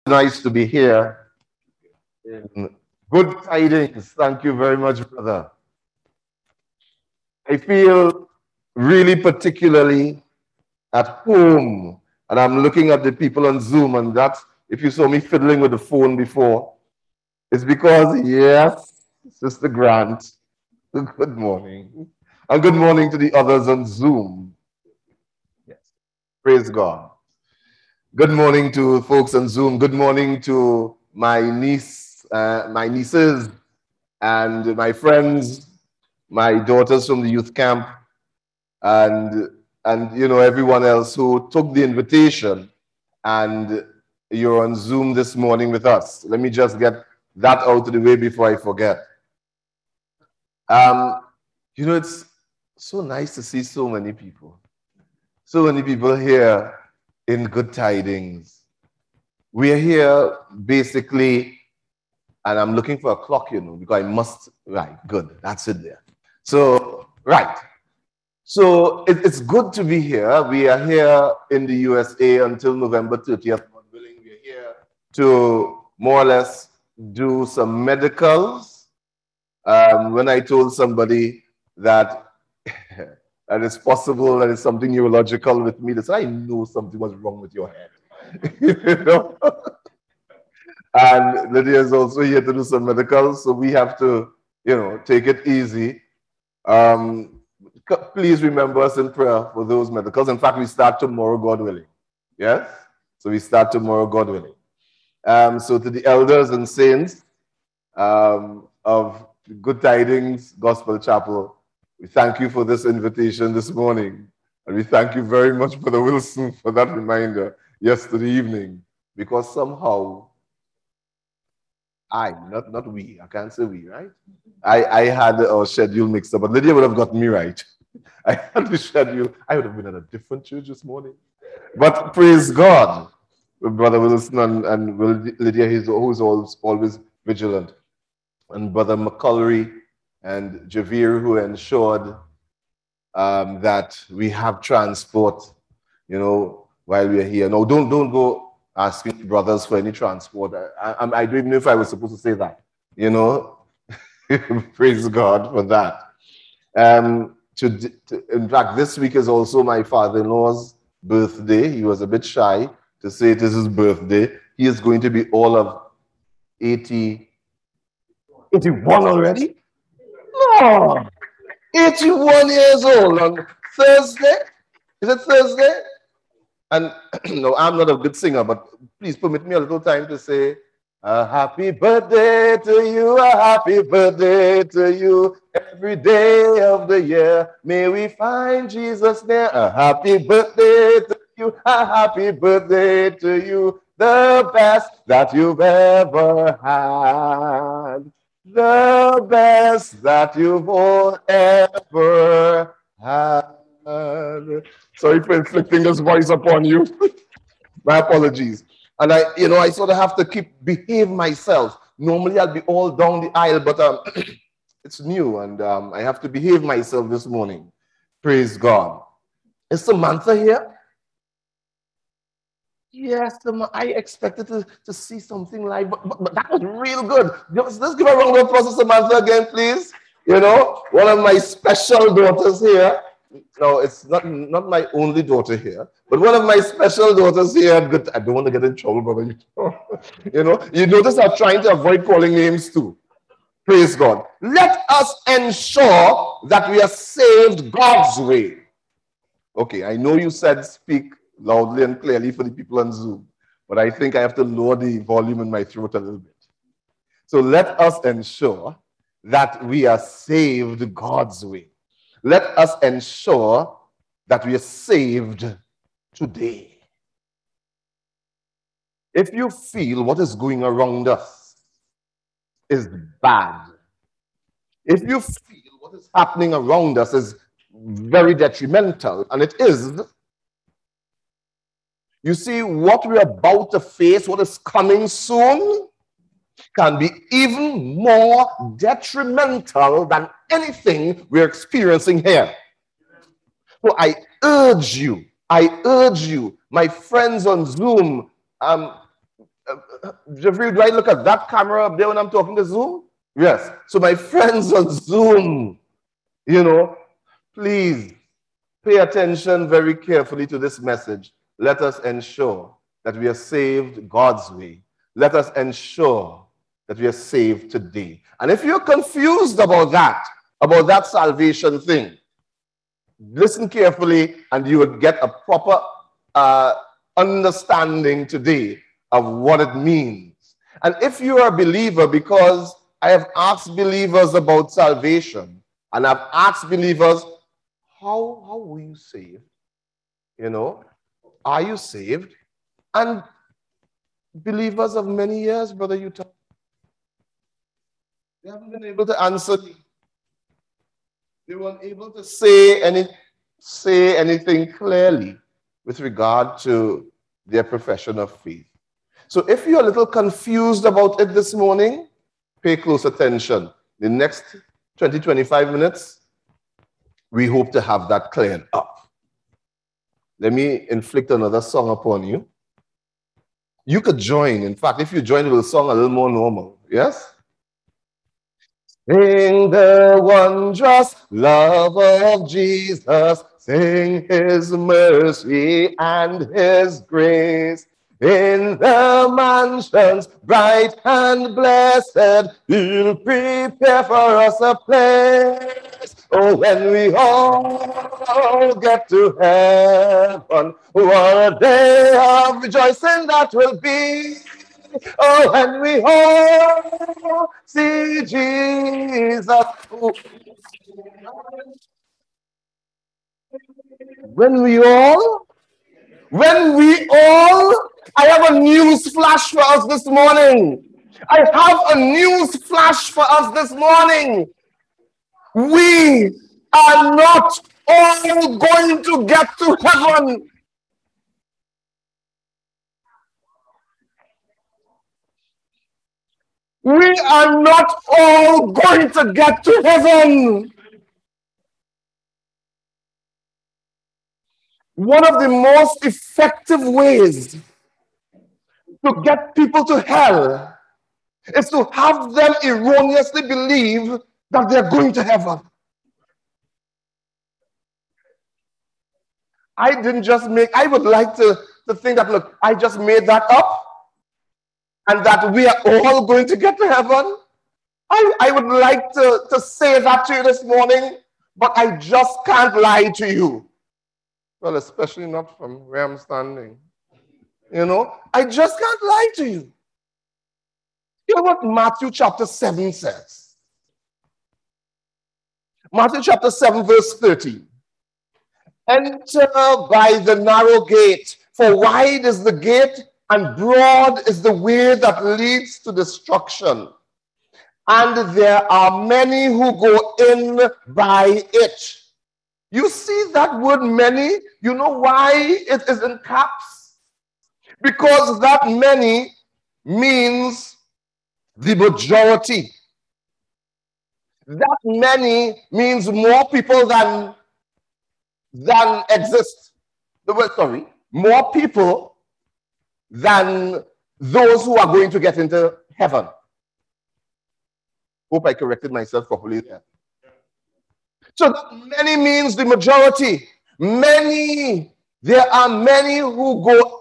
Nice to be here in Good Tidings. Thank you very much, brother. I feel really particularly at home, and I'm looking at the people on Zoom, and that's, if you saw me fiddling with the phone before, it's because, yes, Sister Grant, good morning. And good morning to the others on Zoom. Yes, praise God. Good morning to folks on Zoom. Good morning to my nieces, and my friends, my daughters from the youth camp, and everyone else who took the invitation, and you're on Zoom this morning with us. Let me just get that out of the way before I forget. It's so nice to see so many people here in Good Tidings. We are here basically, and I'm looking for a clock, because I must, right, good, that's it there. So, right. So it's good to be here. We are here in the USA until November 30th. God willing, we are here to more or less do some medicals. When I told somebody that that it's possible that it's something neurological with me, they said, I know something was wrong with your head. And Lydia is also here to do some medicals, so we have to, take it easy. Please remember us in prayer for those medicals. In fact, we start tomorrow, God willing. Yes? So we start tomorrow, God willing. So to the elders and saints of Good Tidings Gospel Chapel, we thank you for this invitation this morning. And we thank you very much, Brother Wilson, for that reminder yesterday evening. Because somehow, not we, I can't say we, right? I had our schedule mixed up, but Lydia would have gotten me right. I had the schedule. I would have been at a different church this morning. But praise God, Brother Wilson and Lydia, who's always vigilant. And Brother McCullery and Javier, who ensured that we have transport, while we are here. No, don't go asking brothers for any transport. I don't even know if I was supposed to say that, Praise God for that. In fact, this week is also my father-in-law's birthday. He was a bit shy to say it is his birthday. He is going to be all of 81 already? No! 81 years old on Thursday? Is it Thursday? And no, I'm not a good singer, but please permit me a little time to say, a happy birthday to you, a happy birthday to you. Every day of the year, may we find Jesus near. A happy birthday to you, a happy birthday to you. The best that you've ever had. The best that you've ever had. Sorry for inflicting this voice upon you. My apologies. And I sort of have to behave myself. Normally I'll be all down the aisle, but it's new, and I have to behave myself this morning. Praise God. Is Samantha here? Yes, I expected to see something live, but that was real good. Let's give a round of applause to Samantha again, please. One of my special daughters here. No, it's not my only daughter here, but one of my special daughters here. I don't want to get in trouble, brother. You notice I'm trying to avoid calling names too. Praise God. Let us ensure that we are saved God's way. Okay, I know you said speak loudly and clearly for the people on Zoom, but I think I have to lower the volume in my throat a little bit. So let us ensure that we are saved God's way. Let us ensure that we are saved today. If you feel what is going around us is bad, if you feel what is happening around us is very detrimental, and it is, you see, what we're about to face, what is coming soon, can be even more detrimental than anything we're experiencing here. So I urge you, my friends on Zoom, Jeffrey, do I look at that camera up there when I'm talking to Zoom? Yes. So my friends on Zoom, you know, please pay attention very carefully to this message. Let us ensure that we are saved God's way. Let us ensure that we are saved today. And if you're confused about that salvation thing, listen carefully and you will get a proper understanding today of what it means. And if you are a believer, because I have asked believers about salvation, and I've asked believers, how were you saved? You know, are you saved? And believers of many years, Brother Utah, they haven't been able to answer me. They weren't able to say anything clearly with regard to their profession of faith. So if you're a little confused about it this morning, pay close attention. The next 20, 25 minutes, we hope to have that cleared up. Let me inflict another song upon you. You could join. In fact, if you join, it will song a little more normal. Yes? Sing the wondrous love of Jesus. Sing his mercy and his grace. In the mansions bright and blessed, he'll prepare for us a place. Oh, when we all get to heaven, what a day of rejoicing that will be. Oh, when we all see Jesus. When we all, I have a news flash for us this morning. I have a news flash for us this morning. We are not all going to get to heaven. We are not all going to get to heaven. One of the most effective ways to get people to hell is to have them erroneously believe that they're going to heaven. I would like to think that, look, I just made that up and that we are all going to get to heaven. I would like to say that to you this morning, but I just can't lie to you. Well, especially not from where I'm standing. You know, I just can't lie to you. You know what Matthew chapter 7 says? Matthew chapter 7 verse 13. Enter by the narrow gate, for wide is the gate and broad is the way that leads to destruction. And there are many who go in by it. You see that word many? You know why it is in caps? Because that many means the majority. That many means more people than exist. More people than those who are going to get into heaven. Hope I corrected myself properly there. So many means the majority. There are many who go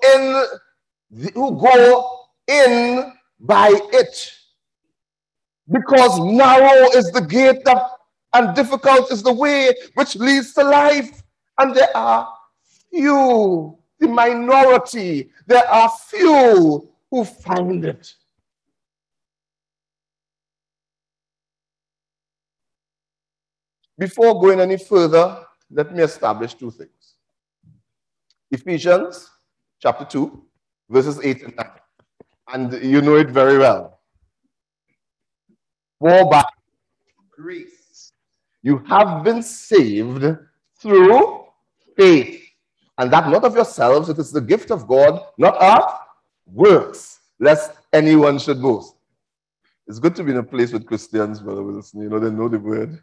in by it. Because narrow is the gate and difficult is the way which leads to life. And there are few, the minority, there are few who find it. Before going any further, let me establish two things. Ephesians chapter 2, verses 8 and 9. And you know it very well. For by grace you have been saved through faith. And that not of yourselves, it is the gift of God, not of works, lest anyone should boast. It's good to be in a place with Christians, Brother Wilson. You know, they know the word.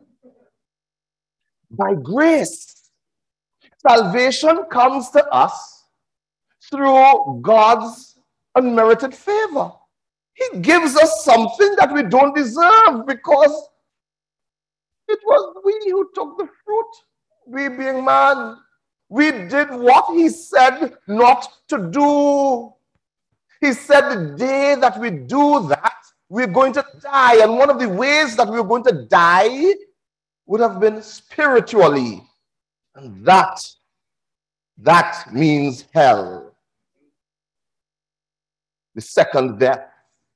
By grace, salvation comes to us through God's unmerited favor. He gives us something that we don't deserve because it was we who took the fruit. We being man. We did what he said not to do. He said the day that we do that, we're going to die. And one of the ways that we're going to die would have been spiritually. And that means hell. The second death.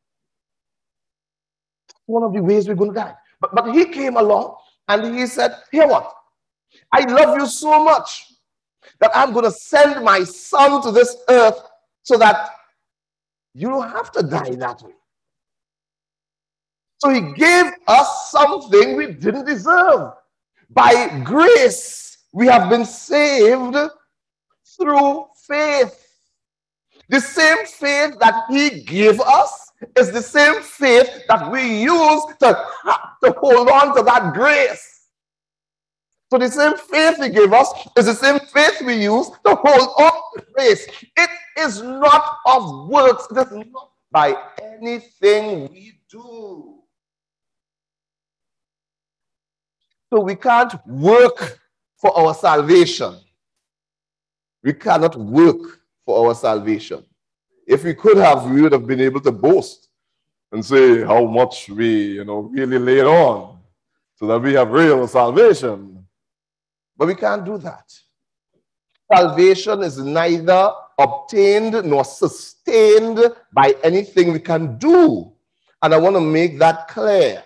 One of the ways we're going to die. But he came along and he said, hear what? I love you so much that I'm going to send my son to this earth so that you don't have to die that way. So he gave us something we didn't deserve. By grace, we have been saved through faith. The same faith that he gave us is the same faith that we use to hold on to that grace. So the same faith he gave us is the same faith we use to hold on to grace. It is not of works. It is not by anything we do. So we can't work for our salvation. We cannot work for our salvation. If we could have, we would have been able to boast and say how much we, really laid on so that we have real salvation. But we can't do that. Salvation is neither obtained nor sustained by anything we can do. And I want to make that clear.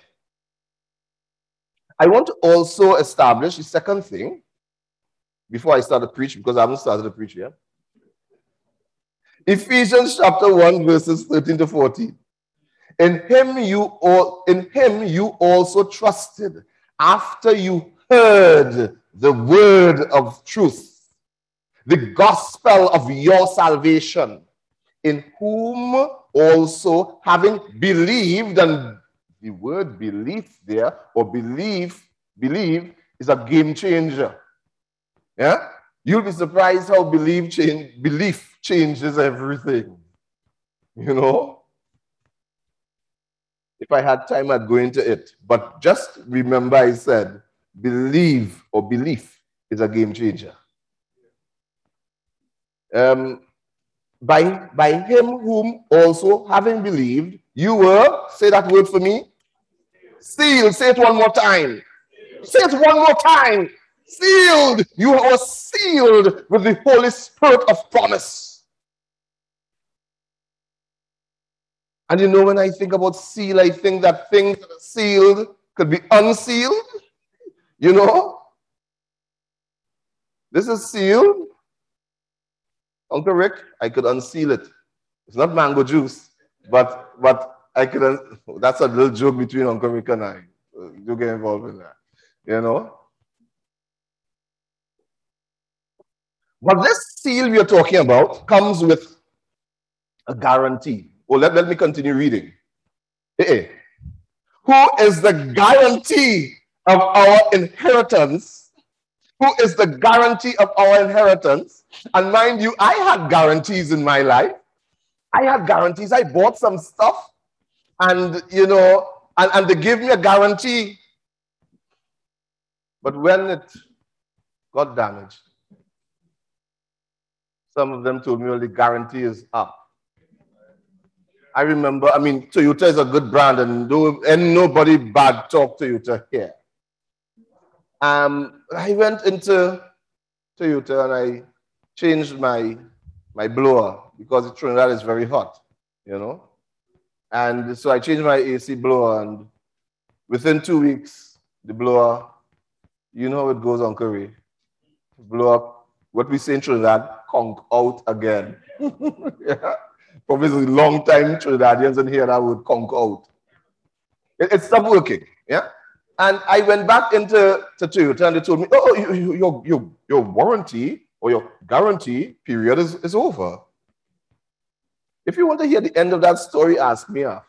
I want to also establish the second thing before I start to preach, because I haven't started to preach yet. Ephesians chapter 1, verses 13 to 14. In him you also trusted after you heard the word of truth, the gospel of your salvation, in whom also having believed, and the word belief there, or believe is a game changer. Yeah? You'll be surprised how belief changes everything. If I had time, I'd go into it. But just remember I said, believe or belief is a game changer. By him whom also having believed, you were, say that word for me, sealed. Say it one more time. Say it one more time. Sealed. You were sealed with the Holy Spirit of promise. And when I think about seal, I think that things that are sealed could be unsealed. This is sealed. Uncle Rick, I could unseal it. It's not mango juice, but I could. That's a little joke between Uncle Rick and I. You get involved in that, But this seal we are talking about comes with a guarantee. Well, let me continue reading. Who is the guarantee of our inheritance? Who is the guarantee of our inheritance? And mind you, I had guarantees in my life. I had guarantees. I bought some stuff and, and they gave me a guarantee. But when it got damaged, some of them told me, well, the guarantee is up. I remember, Toyota is a good brand and nobody bad talk Toyota here. I went into Toyota and I changed my blower because the Trinidad is very hot, And so I changed my AC blower, and within 2 weeks, the blower, you know how it goes, Uncle Ray. Blow up, what we say in Trinidad, conk out again. Yeah. Probably a long time Trinidadians in here that would conk out. It stopped working, yeah? And I went back into Toyota and they told me, oh, your warranty or your guarantee period is over. If you want to hear the end of that story, ask me after.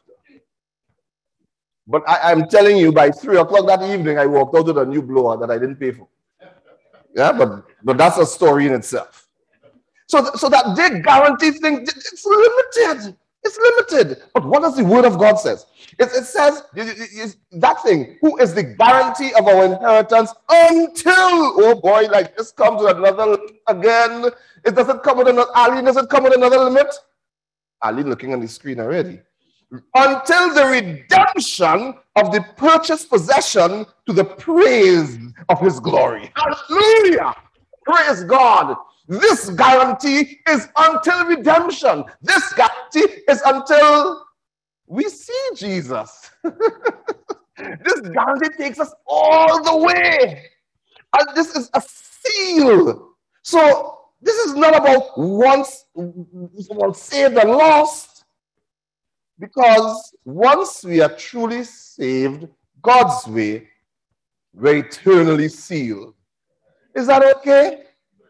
But I'm telling you, by 3 o'clock that evening, I walked out with a new blower that I didn't pay for. Yeah, but that's a story in itself. So that they guarantee things, it's limited. It's limited. But what does the word of God says? It says that thing, who is the guarantee of our inheritance until, oh boy, like this comes with another again. It doesn't come with another, Aline, does it come with another limit? Aline looking on the screen already. Until the redemption of the purchased possession to the praise of his glory. Hallelujah! Praise God. This guarantee is until redemption. This guarantee is until we see Jesus. This guarantee takes us all the way. And this is a seal. So this is not about once saved and lost. Because once we are truly saved God's way, we're eternally sealed. Is that okay?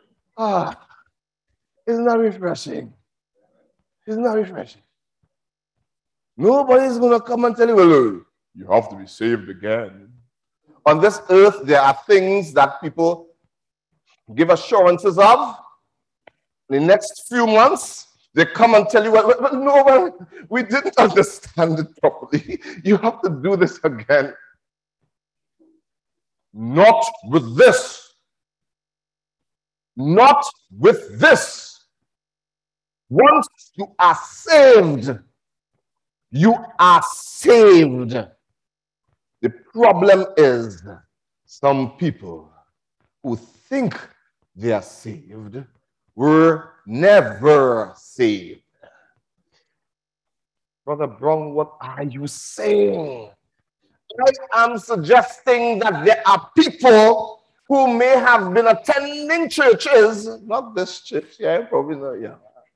Isn't that refreshing? Isn't that refreshing? Nobody's going to come and tell you, well, you have to be saved again. On this earth, there are things that people give assurances of. In the next few months, they come and tell you, well, we didn't understand it properly. You have to do this again. Not with this. Not with this. Once you are saved, you are saved. The problem is some people who think they are saved were never saved. Brother Brown, what are you saying? I am suggesting that there are people who may have been attending churches, not this church, yeah, probably not, yeah.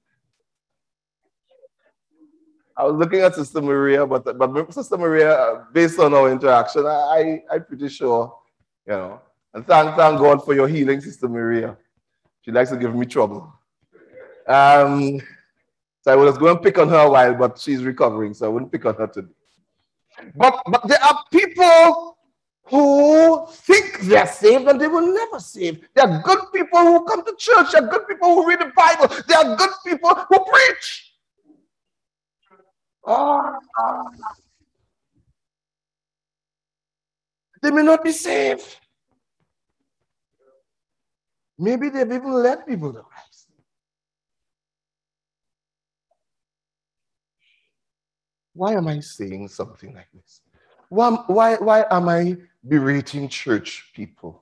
I was looking at Sister Maria, but Sister Maria, based on our interaction, I'm pretty sure, you know. And thank God for your healing, Sister Maria. She likes to give me trouble. So I was going to pick on her a while, but she's recovering, so I wouldn't pick on her today. But there are people who think they're saved and they will never save. There are good people who come to church. There are good people who read the Bible. There are good people who preach. They may not be saved. Maybe they've even led people to Christ. Why am I saying something like this? Why am I berating church people?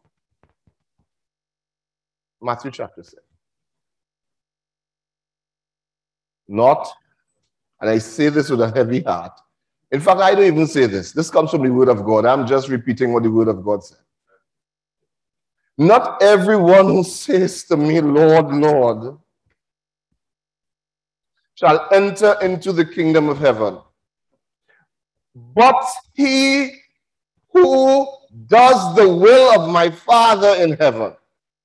Matthew chapter 7. Not, and I say this with a heavy heart. In fact, I don't even say this. This comes from the word of God. I'm just repeating what the word of God said. Not everyone who says to me, Lord, Lord, shall enter into the kingdom of heaven, but he who does the will of my Father in heaven.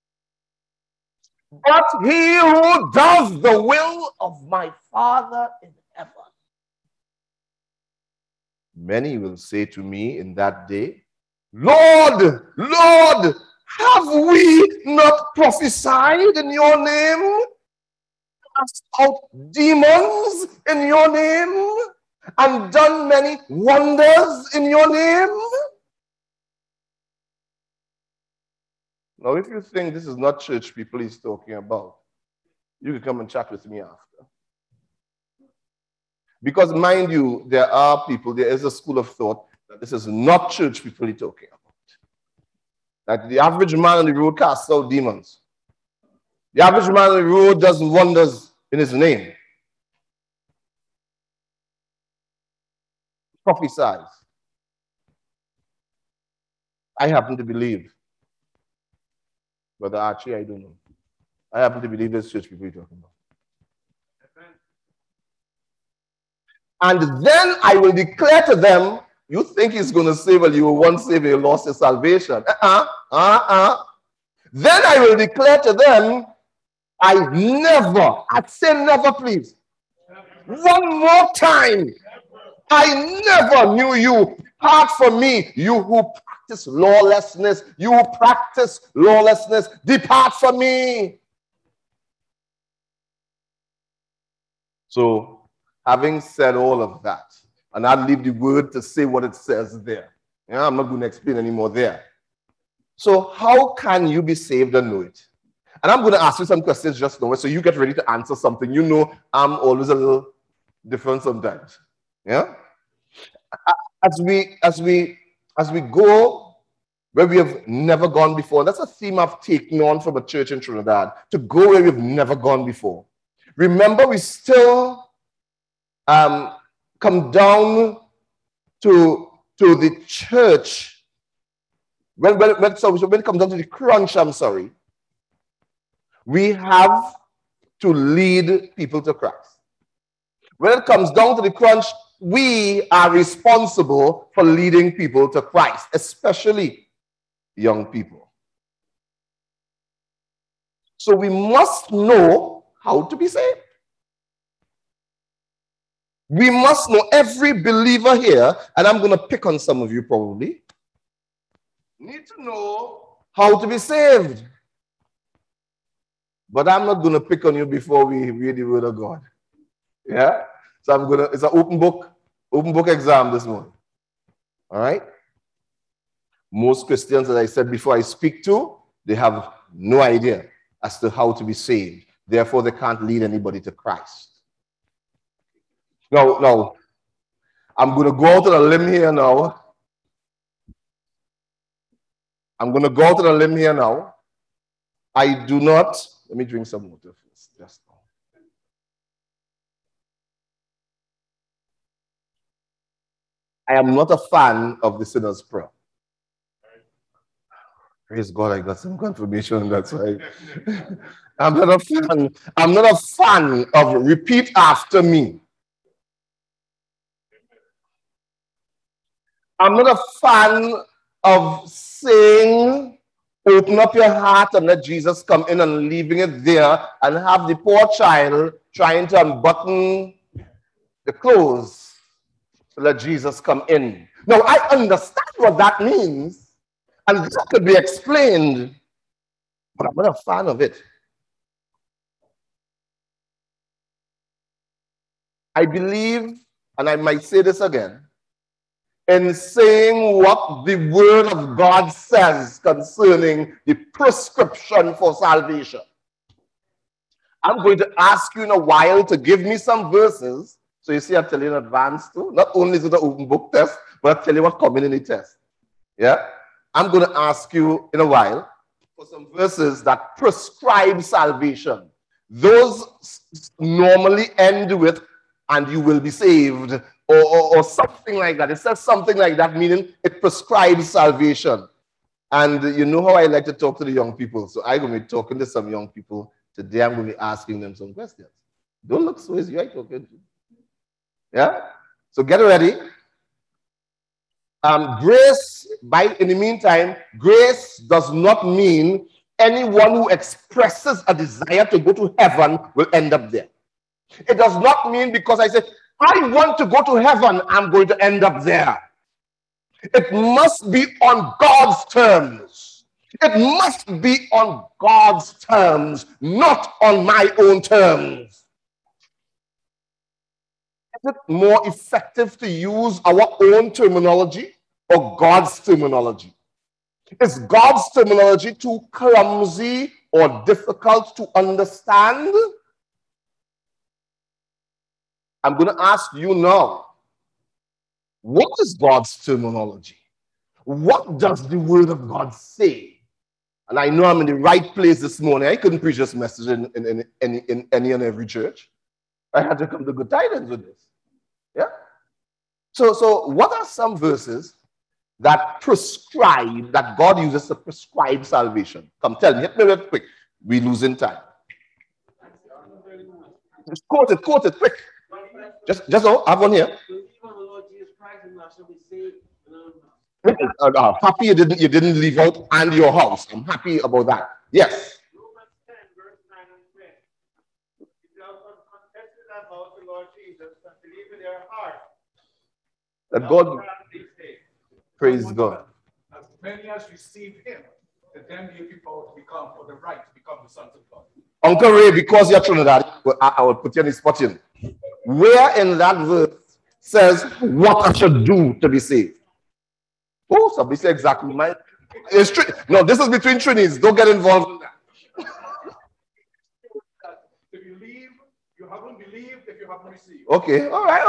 But he who does the will of my Father in heaven. Many will say to me in that day, Lord, Lord, have we not prophesied in your name? Cast out demons in your name? And done many wonders in your name? Now, if you think this is not church people he's talking about, you can come and chat with me after. Because mind you, there are people, there is a school of thought that this is not church people he's talking about. That the average man on the road casts out demons. The average man on the road does wonders in his name. Prophesies. I happen to believe. Brother Archie, I don't know. I happen to believe this church people you're talking about. And then I will declare to them, you think he's going to say, well, you were once saved, you lost your salvation. Then I will declare to them, I'd say never, please. One more time. I never knew you. Depart from me, you who practice lawlessness. You who practice lawlessness, depart from me. So, having said all of that, and I'll leave the word to say what it says there. Yeah, I'm not going to explain anymore there. So, how can you be saved and know it? And I'm going to ask you some questions just now, so you get ready to answer something. You know, I'm always a little different sometimes. Yeah. As we go where we have never gone before. That's a theme I've taken on from a church in Trinidad, to go where we've never gone before. Remember, we still come down to the church. When it comes down to the crunch, we have to lead people to Christ. When it comes down to the crunch, we are responsible for leading people to Christ, especially young people. So we must know how to be saved. We must know, every believer here, and I'm going to pick on some of you probably, need to know how to be saved. But I'm not going to pick on you before we read the word of God. Yeah? So it's an open book exam this morning. All right? Most Christians, as I said before, I speak to, they have no idea as to how to be saved. Therefore, they can't lead anybody to Christ. Now, I'm going to go out on a limb here now. I do not, let me drink some water first. Just now. I am not a fan of the sinner's prayer. Praise God, I got some confirmation. That's right. I'm not a fan of repeat after me. I'm not a fan of saying, open up your heart and let Jesus come in, and leaving it there and have the poor child trying to unbutton the clothes to let Jesus come in. Now, I understand what that means, and that could be explained, but I'm not a fan of it. I believe, and I might say this again, in saying what the word of God says concerning the prescription for salvation. I'm going to ask you in a while to give me some verses. So you see, I tell you in advance too. Not only is it an open book test, but I tell you what coming in the test. Yeah? I'm going to ask you in a while for some verses that prescribe salvation. Those normally end with, and you will be saved, or something like that. It says something like that, meaning it prescribes salvation. And you know how I like to talk to the young people. So I'm going to be talking to some young people today. I'm going to be asking them some questions. Don't look so easy, right? Okay. Yeah? So get ready. Grace, in the meantime, grace does not mean anyone who expresses a desire to go to heaven will end up there. It does not mean because I say, I want to go to heaven, I'm going to end up there. It must be on God's terms. It must be on God's terms, not on my own terms. Is it more effective to use our own terminology or God's terminology? Is God's terminology too clumsy or difficult to understand? I'm going to ask you now, what is God's terminology? What does the word of God say? And I know I'm in the right place this morning. I couldn't preach this message in any and every church. I had to come to Good Tidings with this. Yeah? So what are some verses that prescribe, that God uses to prescribe salvation? Come, tell me. Hit me real quick. We're losing time. Just quote it quick. Just I have one here. Happy you didn't leave out and your house. I'm happy about that. Yes. That God, praise God. As many as receive him, to them give you power to become, for the right to become the sons of God. Uncle Ray, because you're Trinidad, I will put you on the spot in. Where in that verse says what I should do to be saved? Oh, somebody say exactly. No, this is between Trinis. Don't get involved in that. To believe, you haven't believed if you haven't received. Okay, all right.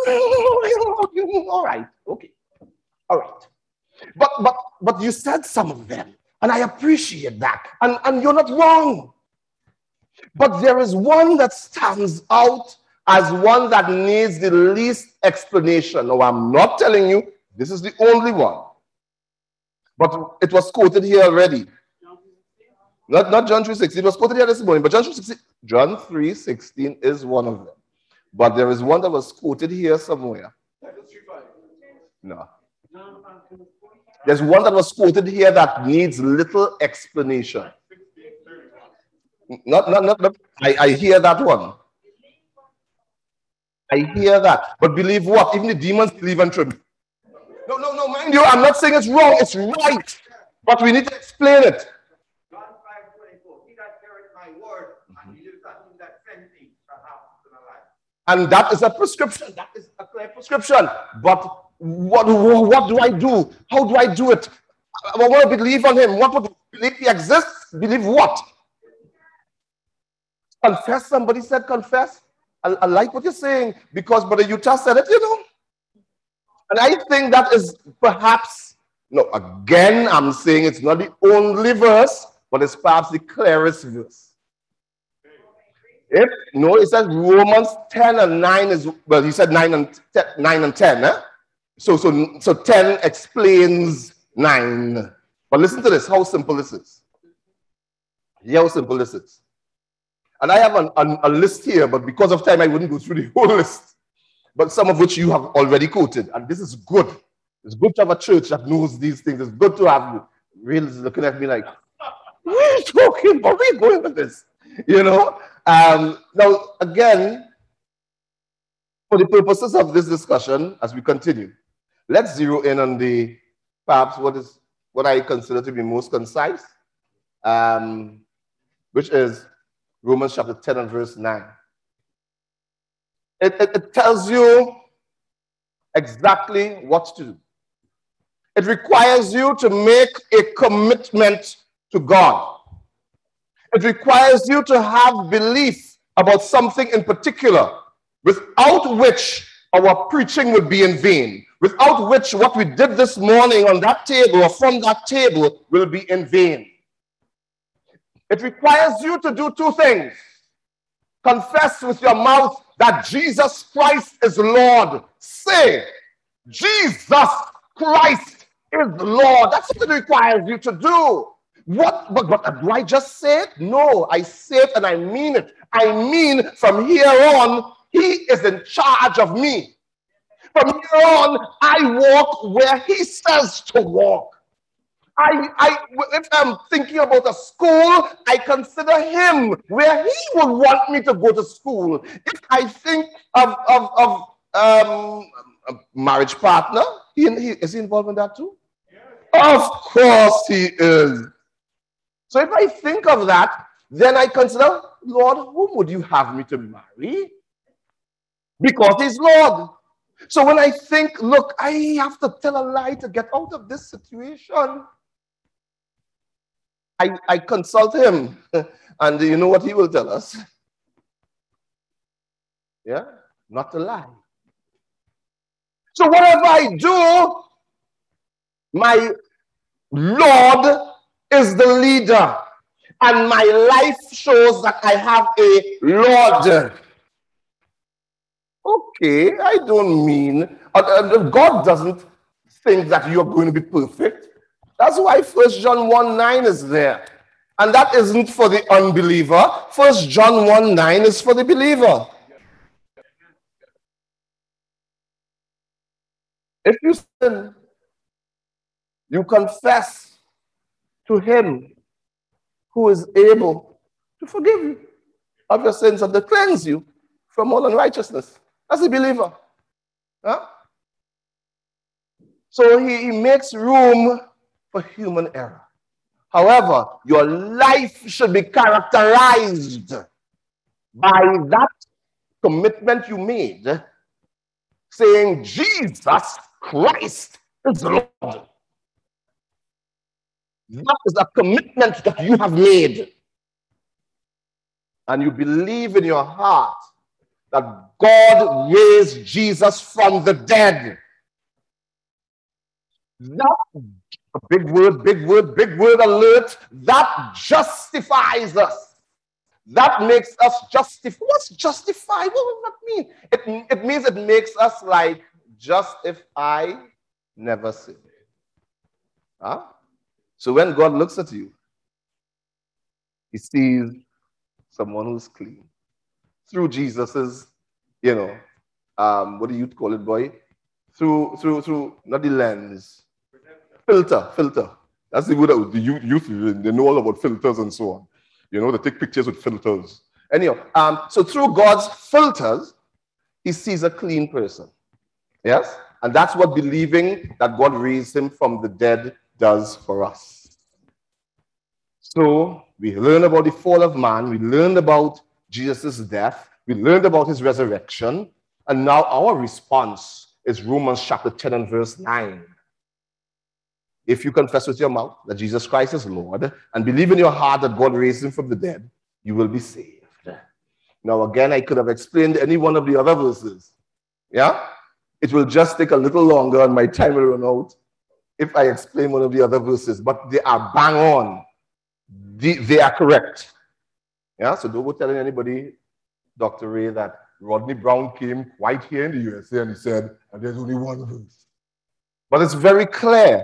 All right, okay. All right. But you said some of them, and I appreciate that. And you're not wrong. But there is one that stands out as one that needs the least explanation. Now, I'm not telling you this is the only one. But it was quoted here already. Not John 3:16. It was quoted here this morning, but John 3:16 is one of them. But there is one that was quoted here somewhere. No. There's one that was quoted here that needs little explanation. Not. I hear that one. I hear that. But believe what? Even the demons believe and tremble. No, mind you, I'm not saying it's wrong. It's right. But we need to explain it. John 5:24. He that heareth my word and believeth on him that sent me shall have eternal life. And that is a prescription. That is a clear prescription. But what do I do? How do I do it? I want to believe on him. What would believe he exists? Believe what? Confess. Somebody said confess. I like what you're saying because Brother Utah said it, you know. And I think that is perhaps, no, again, I'm saying it's not the only verse, but it's perhaps the clearest verse. It says Romans 10 and 9 is, well, he said 9 and 10, eh? So 10 explains 9. But listen to this, how simple this is. Hear how simple this is. And I have a list here, but because of time, I wouldn't go through the whole list. But some of which you have already quoted. And this is good. It's good to have a church that knows these things. It's good to have reals looking at me like, what are you talking about? Where are you going with this? You know? Now, again, for the purposes of this discussion, as we continue, let's zero in on perhaps what I consider to be most concise, which is Romans chapter 10 and verse 9. It tells you exactly what to do. It requires you to make a commitment to God. It requires you to have belief about something in particular, without which our preaching would be in vain, without which what we did this morning on that table or from that table will be in vain. It requires you to do two things. Confess with your mouth that Jesus Christ is Lord. Say, Jesus Christ is Lord. That's what it requires you to do. What? But do I just say it? No, I say it and I mean it. I mean, from here on, he is in charge of me. From here on, I walk where he says to walk. If I'm thinking about a school, I consider him where he would want me to go to school. If I think of a marriage partner, is he involved in that too? Yes. Of course he is. So if I think of that, then I consider, Lord, whom would you have me to marry? Because he's Lord. So when I think, look, I have to tell a lie to get out of this situation, I consult him, and you know what he will tell us? Yeah, not to lie. So whatever I do, my Lord is the leader, and my life shows that I have a Lord. Okay, I don't mean, God doesn't think that you're going to be perfect. That's why 1 John 1:9 is there. And that isn't for the unbeliever. 1 John 1:9 is for the believer. If you sin, you confess to him who is able to forgive you of your sins and to cleanse you from all unrighteousness. As a believer. Huh? So he makes room for human error. However, your life should be characterized by that commitment you made, saying, Jesus Christ is Lord. That is a commitment that you have made. And you believe in your heart that God raised Jesus from the dead. That big word, big word, big word alert, that justifies us. That makes us justify. What's justify? What does that mean? It means it makes us like, just if I never sin. Huh? So when God looks at you, he sees someone who's clean. Through Jesus's, what do you call it, boy? Through, not the lens, filter. That's the word that the youth, they know all about filters and so on. They take pictures with filters. Anyhow, so through God's filters, he sees a clean person. Yes? And that's what believing that God raised him from the dead does for us. So we learn about the fall of man. We learned about Jesus' death. We learned about his resurrection. And now our response is Romans chapter 10 and verse 9. If you confess with your mouth that Jesus Christ is Lord and believe in your heart that God raised him from the dead, you will be saved. Now, again, I could have explained any one of the other verses. Yeah? It will just take a little longer and my time will run out if I explain one of the other verses. But they are bang on. They are correct. Yeah? So don't go telling anybody, Dr. Ray, that Rodney Brown came quite here in the USA and he said, and there's only one verse. But it's very clear.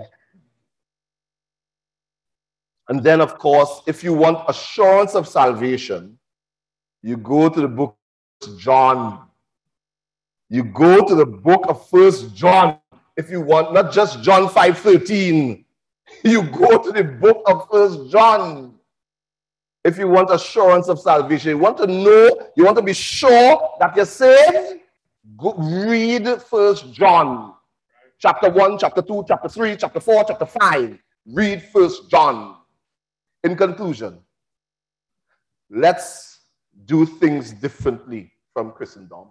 And then, of course, if you want assurance of salvation, you go to the book of John. You go to the book of 1 John if you want, not just John 5:13. You go to the book of 1 John if you want assurance of salvation. You want to know, you want to be sure that you're saved, go read 1 John. Chapter 1, chapter 2, chapter 3, chapter 4, chapter 5. Read 1 John. In conclusion, let's do things differently from Christendom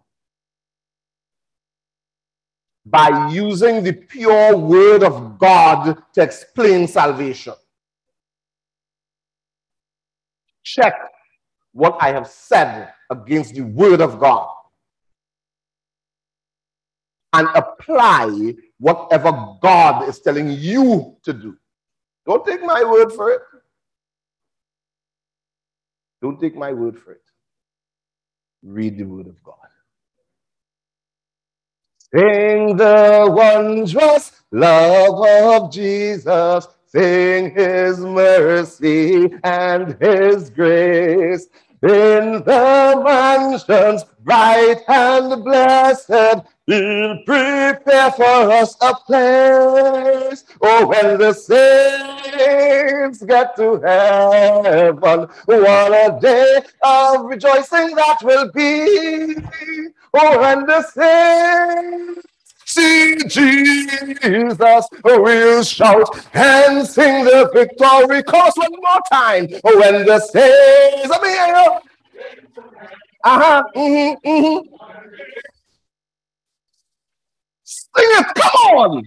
by using the pure word of God to explain salvation. Check what I have said against the word of God and apply whatever God is telling you to do. Don't take my word for it. Don't take my word for it. Read the word of God. Sing the wondrous love of Jesus. Sing his mercy and his grace. In the mansions bright and blessed, he'll prepare for us a place. Oh, when the saints get to heaven, what a day of rejoicing that will be. Oh, when the saints see Jesus, we'll shout and sing the victory chorus one more time. Oh, when the saints, let me hear you. Sing it, come on.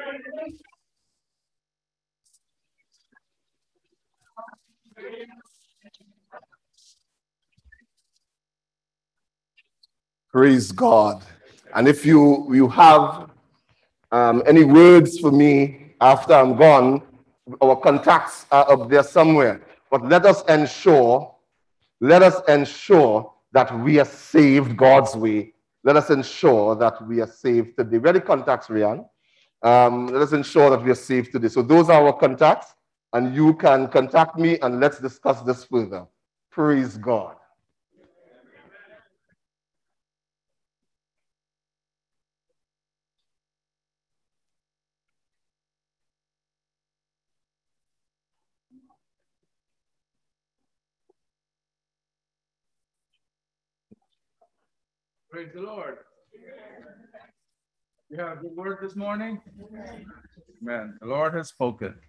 Praise God. And if you have any words for me after I'm gone, our contacts are up there somewhere. But let us ensure that we are saved God's way. Let us ensure that we are saved today. Where are the contacts, Rian? Let us ensure that we are saved today. So those are our contacts, and you can contact me and let's discuss this further. Praise God. Praise the Lord. You have a good word this morning? Amen. The Lord has spoken.